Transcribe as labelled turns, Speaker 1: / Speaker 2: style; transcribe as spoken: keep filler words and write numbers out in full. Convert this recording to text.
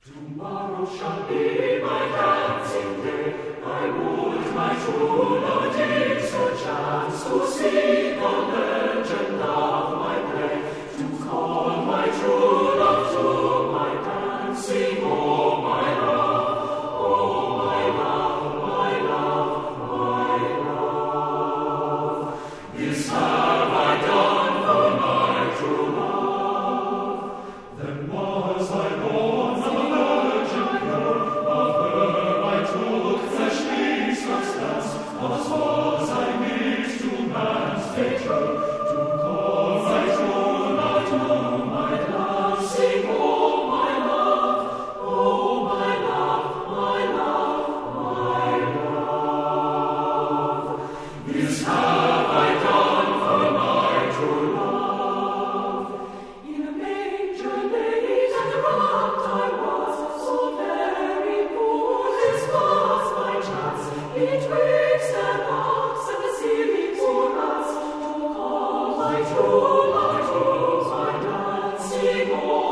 Speaker 1: Tomorrow shall be my dancing day. I would my true love did so chance to sing the legend of my play, to call my true love to my dancing, oh my love, oh my love, my love, my love. This have I done for my true love. Then was I born of a virgin pure, of her I took fleshly substance, thus was I made to man's fate true, to call my true love to my dancing, oh my love, oh my love, my love, my love. This have I done for my true love. In a manger laid and rocked I was, so very poor this was my chance, betwixt an ox and a silly poor ass, to call my true love to my dancing, oh